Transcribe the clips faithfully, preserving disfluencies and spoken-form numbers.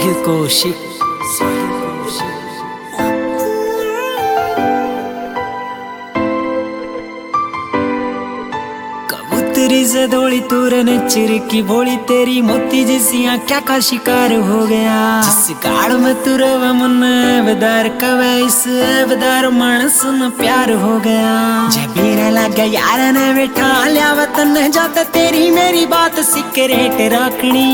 साहिल कौशिक। कबूतरी से दौड़ी तूरने चिरकी बोली तेरी मोती जैसी आँखों का शिकार हो गया। जिस गाड़ में तू रवा मन बेदार कवे इस बेदार मानस न प्यार हो गया। जब मेरा लगा यार ने बैठा लिया वतन जाता तेरी मेरी बात सिकरेट रखनी।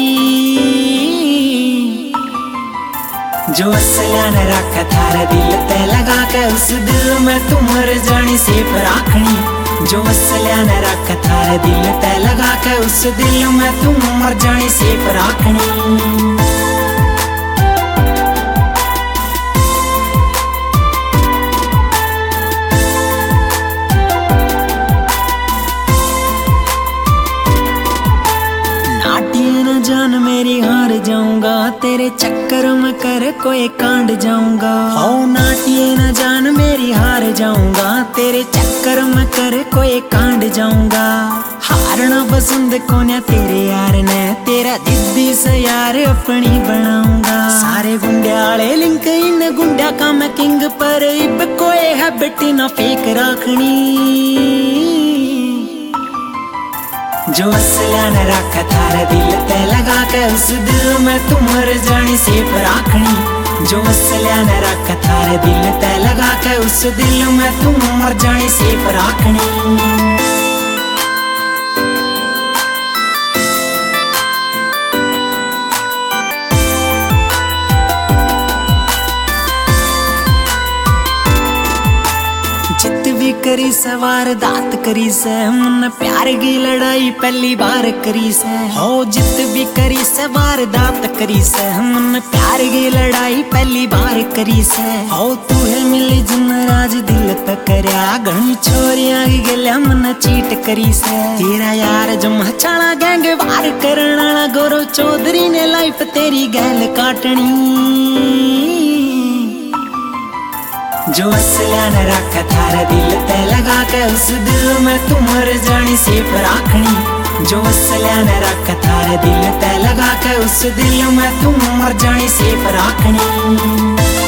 जो असला न रखा थारा दिल ते लगा के उस दिल में तू मर जानी से राखनी। जो असला न रखा थारा दिल ते लगा के उस दिल में तू मर जानी से राखनी। जान मेरी हार जाऊंगा तेरे चक्कर में कर कोई कांड जाऊंगा। हो नाटिए न जान मेरी हार जाऊंगा तेरे चक्कर में कर कोई कांड जाऊंगा। हारना पसंद कोन्या तेरे यार ने तेरा जिद्दी से यार अपनी बनाऊंगा। सारे गुंड्याले लिंक इन गुंड्या का मैं किंग पर इब कोई हैबिट ना फेक रखनी। जो असला न रखा थारा दिल ते लगा के उस दिल में तू मर जानी से राखनी। जो असला न रखा थारा दिल ते लगा के उस दिल में तू मर जानी से राखनी। करी सवार दात करी से मन प्यार की लड़ाई पहली बार करी से। हो जित भी करी सवार दात करी से मन प्यार की लड़ाई पहली बार करी से। हो तू है मिली जिन राज दिल पे करया घनी छोरियां की गल्या मन चीट करी से। तेरा यार जो मचाना गैंग वार करना गौरव चौधरी ने लाइफ तेरी गैल काटनी। जो असला न रखा थारा दिल ते लगा के उस दिल में तू मर जानी से राखनी। जो असला न रखा थारा दिल ते लगा के उस दिल में तू मर जानी से राखनी।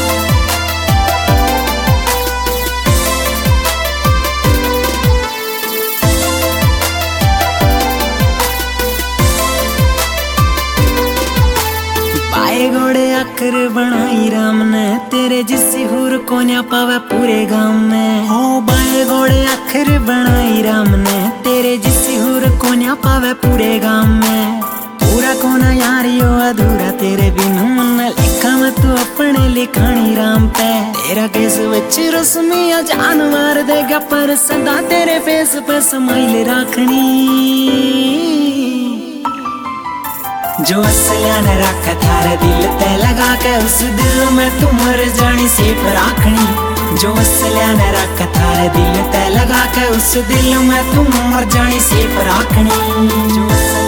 घोड़े आखिर बनाई राम ने तेरे जिसी हुर कोन्या पावे पूरे गांव में। हो बाए घोड़े आखिर बनाई राम ने तेरे जिसी हुर कोन्या पावे पूरे गांव में। पूरा कोना यार यो अधूरा तेरे बिन मन लिखा मैं तू अपने लिखानी राम पे। तेरा केस बच रस्मिया जान मार देगा पर सदा तेरे फेस पे स्माइल राखनी। जो असला न रखा थारा दिल ते लगा के उस दिल में तू मर जानी से राखनी। जो असला न रखा थारा दिल ते लगा के उस दिल में तू मर जानी से राखनी। जो